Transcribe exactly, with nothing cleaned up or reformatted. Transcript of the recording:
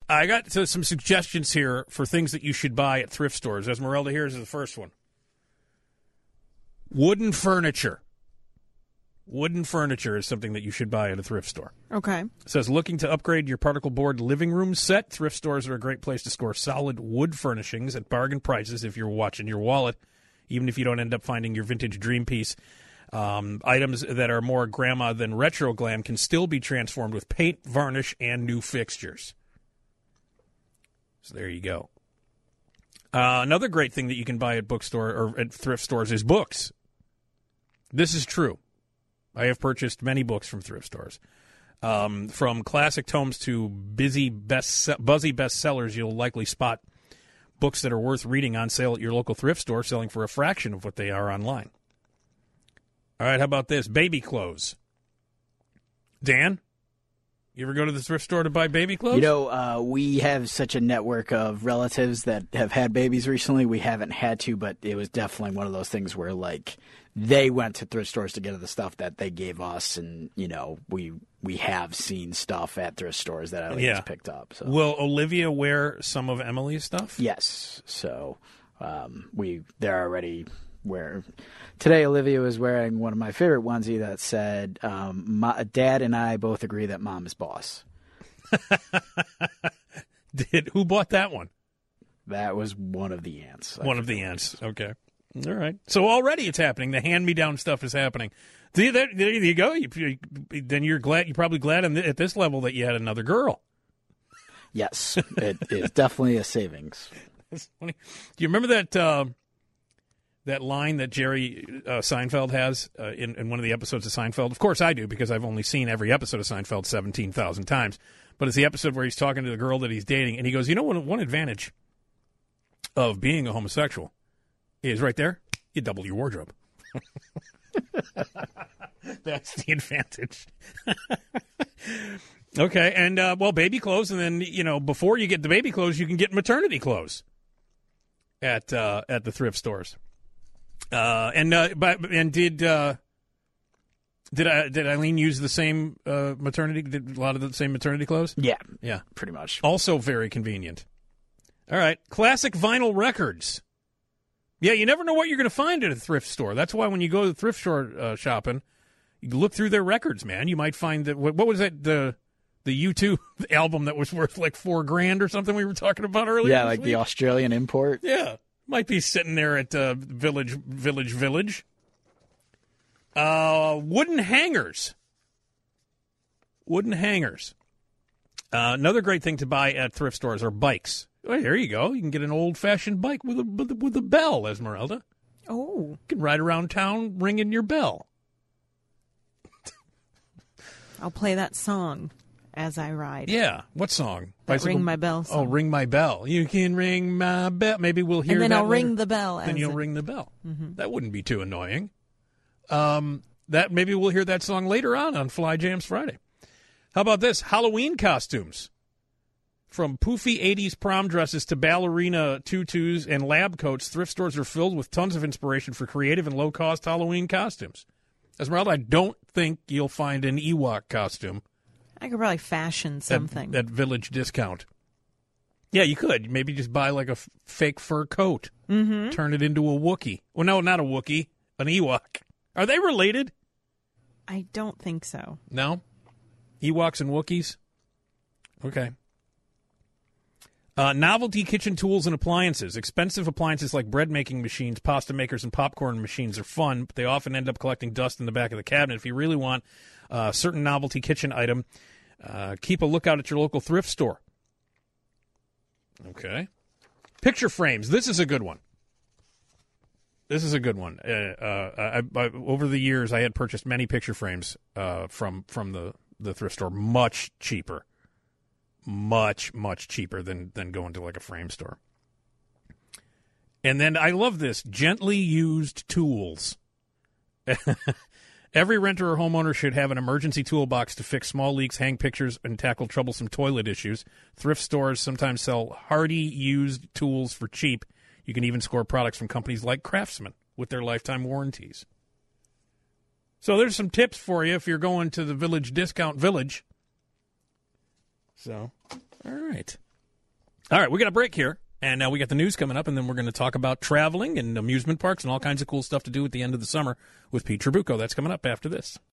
I got so, some suggestions here for things that you should buy at thrift stores. Esmeralda, here's the first one. Wooden furniture. Wooden furniture is something that you should buy at a thrift store. Okay. It says, looking to upgrade your particle board living room set? Thrift stores are a great place to score solid wood furnishings at bargain prices if you're watching your wallet, even if you don't end up finding your vintage dream piece. Um, items that are more grandma than retro glam can still be transformed with paint, varnish, and new fixtures. So there you go. Uh, another great thing that you can buy at bookstore or at thrift stores is books. This is true. I have purchased many books from thrift stores. Um, from classic tomes to busy best buzzy bestsellers, you'll likely spot books that are worth reading on sale at your local thrift store, selling for a fraction of what they are online. All right, how about this? Baby clothes. Dan, you ever go to the thrift store to buy baby clothes? You know, uh, we have such a network of relatives that have had babies recently. We haven't had to, but it was definitely one of those things where, like, they went to thrift stores to get the stuff that they gave us, and, you know, we we have seen stuff at thrift stores that I yeah. just picked up. So. Will Olivia wear some of Emily's stuff? Yes. So um, we they're already wearing. Today, Olivia was wearing one of my favorite onesie that said, um, my, Dad and I both agree that Mom is boss. Did Who bought that one? That was one of the aunts. One of the aunts. Okay. All right. So already it's happening. The hand-me-down stuff is happening. See, there, there you go. You, you, then you're glad. You're probably glad in the, at this level that you had another girl. Yes, it is definitely a savings. That's funny. Do you remember that uh, that line that Jerry uh, Seinfeld has uh, in, in one of the episodes of Seinfeld? Of course I do, because I've only seen every episode of Seinfeld seventeen thousand times. But it's the episode where he's talking to the girl that he's dating, and he goes, you know, one, one advantage of being a homosexual is right there, you double your wardrobe. That's the advantage. Okay, and, uh, well, baby clothes, and then, you know, before you get the baby clothes, you can get maternity clothes at uh, at the thrift stores. Uh, and uh, but and did uh, did I, did Eileen use the same uh, maternity, did a lot of the same maternity clothes? Yeah, yeah, pretty much. Also very convenient. All right, classic vinyl records. Yeah, you never know what you're going to find at a thrift store. That's why when you go to the thrift store uh, shopping, you look through their records, man. You might find that, what, what was that, the the U two album that was worth like four grand or something we were talking about earlier? Yeah, like week? The Australian import. Yeah, might be sitting there at uh, Village, Village, Village. Uh, wooden hangers. Wooden hangers. Uh, another great thing to buy at thrift stores are bikes. Oh, there you go. You can get an old-fashioned bike with a with a, with a bell, Esmeralda. Oh. You can ride around town ringing your bell. I'll play that song as I ride. Yeah. What song? That Bicycle... Ring My Bell song. Oh, Ring My Bell. You can ring my bell. Maybe we'll hear that And then I'll later. ring the bell. Then as you'll it... ring the bell. Mm-hmm. That wouldn't be too annoying. Um, that Maybe we'll hear that song later on on Fly Jams Friday. How about this? Halloween costumes. From poofy eighties prom dresses to ballerina tutus and lab coats, thrift stores are filled with tons of inspiration for creative and low-cost Halloween costumes. Esmeralda, I don't think you'll find an Ewok costume. I could probably fashion something. At, at Village Discount. Yeah, you could. Maybe just buy like a f- fake fur coat. Mm-hmm. Turn it into a Wookiee. Well, no, not a Wookiee. An Ewok. Are they related? I don't think so. No? Ewoks and Wookiees? Okay. Uh, novelty kitchen tools and appliances. Expensive appliances like bread-making machines, pasta makers, and popcorn machines are fun, but they often end up collecting dust in the back of the cabinet. If you really want a certain novelty kitchen item, uh, keep a lookout at your local thrift store. Okay. Picture frames. This is a good one. This is a good one. Uh, uh, I, I, over the years, I had purchased many picture frames uh, from from the, the thrift store, much cheaper. Much, much cheaper than, than going to like a frame store. And then I love this, gently used tools. Every renter or homeowner should have an emergency toolbox to fix small leaks, hang pictures, and tackle troublesome toilet issues. Thrift stores sometimes sell hardy used tools for cheap. You can even score products from companies like Craftsman with their lifetime warranties. So there's some tips for you if you're going to the Village Discount Village. So, all right. All right, we got a break here, and now we got the news coming up, and then we're going to talk about traveling and amusement parks and all kinds of cool stuff to do at the end of the summer with Pete Trabucco. That's coming up after this.